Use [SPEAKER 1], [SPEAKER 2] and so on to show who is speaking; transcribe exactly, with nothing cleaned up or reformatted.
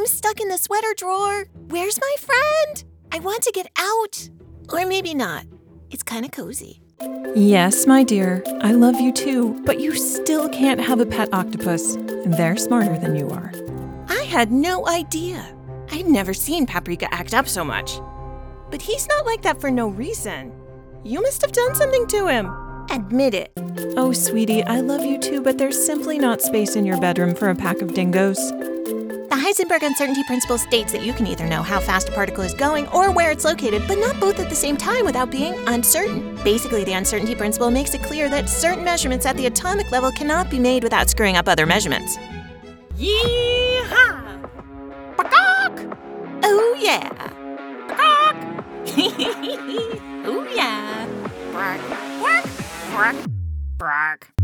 [SPEAKER 1] I'm stuck in the sweater drawer. Where's my friend? I want to get out. Or maybe not. It's kind of cozy.
[SPEAKER 2] Yes, my dear, I love you too, but you still can't have a pet octopus. They're smarter than you are.
[SPEAKER 1] I had no idea. I'd never seen Paprika act up so much. But he's not like that for no reason. You must have done something to him. Admit it.
[SPEAKER 2] Oh, sweetie, I love you too, but there's simply not space in your bedroom for a pack of dingoes.
[SPEAKER 1] The Heisenberg uncertainty principle states that you can either know how fast a particle is going or where it's located, but not both at the same time without being uncertain. Basically, the uncertainty principle makes it clear that certain measurements at the atomic level cannot be made without screwing up other measurements.
[SPEAKER 3] Yee-haw! Bakak!
[SPEAKER 1] Oh, yeah.
[SPEAKER 3] Oh, yeah. Bark, bark, bark, bark.